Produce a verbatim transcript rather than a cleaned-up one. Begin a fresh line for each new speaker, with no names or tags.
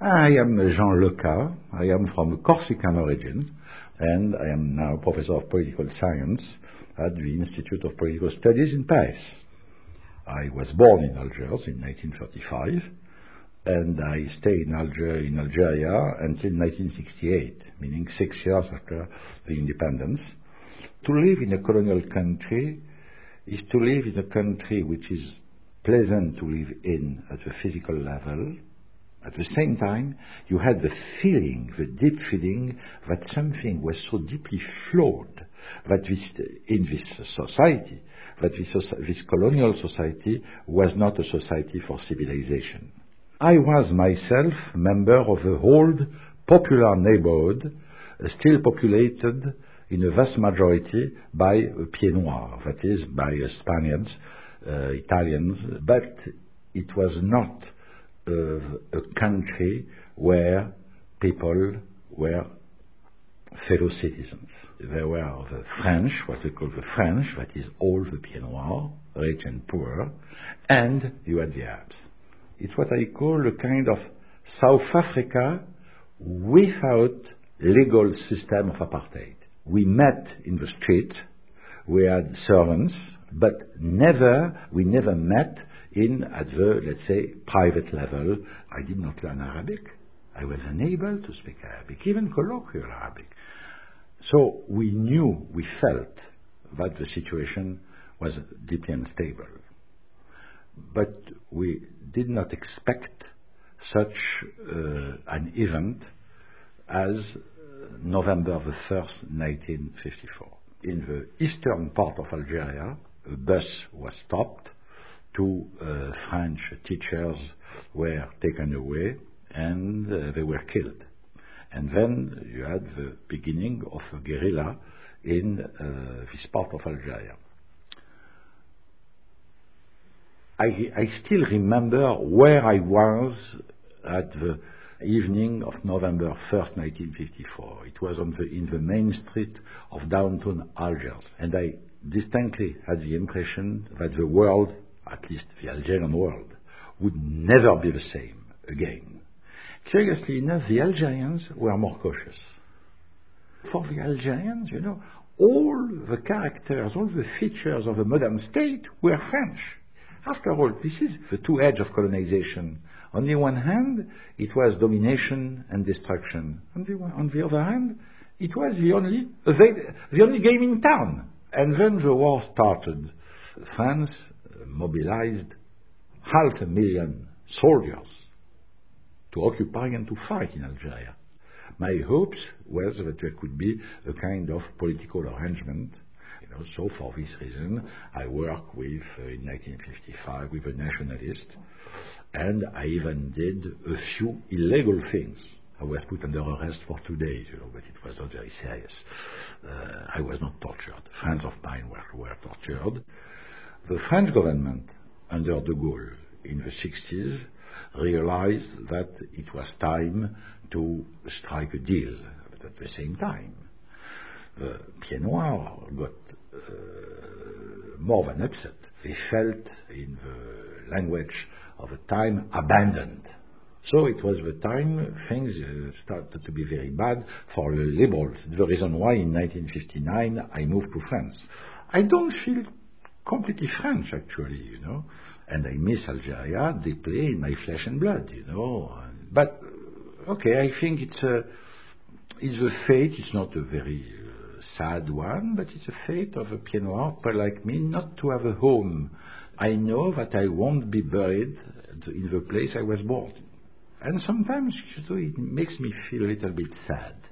I am Jean Leca. I am from Corsican origin, and I am now professor of political science at the Institute of Political Studies in Paris. I was born in Algiers in nineteen thirty-five, and I stayed in, Alger, in Algeria until nineteen sixty-eight, meaning six years after the independence. To live in a colonial country is to live in a country which is pleasant to live in at the physical level. At the same time, you had the feeling, the deep feeling, that something was so deeply flawed that this, in this society, that this, this colonial society was not a society for civilization. I was myself member of a old popular neighborhood, uh, still populated in a vast majority by uh, Pieds Noirs, that is, by uh, Spaniards, uh, Italians, but it was not uh, a country where people were fellow citizens. There were the French, what we call the French, that is all the Pieds Noirs, rich and poor, and you had the Arabs. It's what I call a kind of South Africa without legal system of apartheid. We met in the street, we had servants, but never, we never met in at the, let's say, private level. I did not learn Arabic. I was unable to speak Arabic, even colloquial Arabic. So we knew, we felt that the situation was deeply unstable. But we did not expect such uh, an event as November the first, nineteen fifty-four. In the eastern part of Algeria, a bus was stopped. Two uh, French teachers were taken away and uh, they were killed. And then you had the beginning of a guerrilla in uh, this part of Algeria. I, I still remember where I was at the evening of November first, nineteen fifty-four. It was on the, in the main street of downtown Algiers. And I distinctly had the impression that the world, at least the Algerian world, would never be the same again. Curiously enough, the Algerians were more cautious. For the Algerians, you know, all the characters, all the features of a modern state were French. After all, this is the two edges of colonization. On the one hand, it was domination and destruction. On the, on the other hand, it was the only, the only game in town. And then the war started. France mobilized half a million soldiers to occupy and to fight in Algeria. My hopes was that there could be a kind of political arrangement. You know, so for this reason, I worked with, uh, in nineteen fifty-five, with a nationalist, and I even did a few illegal things. I was put under arrest for two days, you know, but it was not very serious. Uh, I was not tortured. Friends of mine were, were tortured. The French government, under de Gaulle, in the sixties, realized that it was time to strike a deal. But at the same time, the Pieds Noirs got uh, more than upset. They felt, in the language of the time, abandoned. So it was the time things uh, started to be very bad for the liberals. The reason why in nineteen fifty-nine I moved to France. I don't feel completely French, actually, you know, and I miss Algeria deeply in my flesh and blood, you know. But okay, I think it's a it's a fate. It's not a very uh, sad one, but it's a fate of a Pieds Noirs like me not to have a home. I know that I won't be buried in the place I was born. And sometimes, you know, it makes me feel a little bit sad.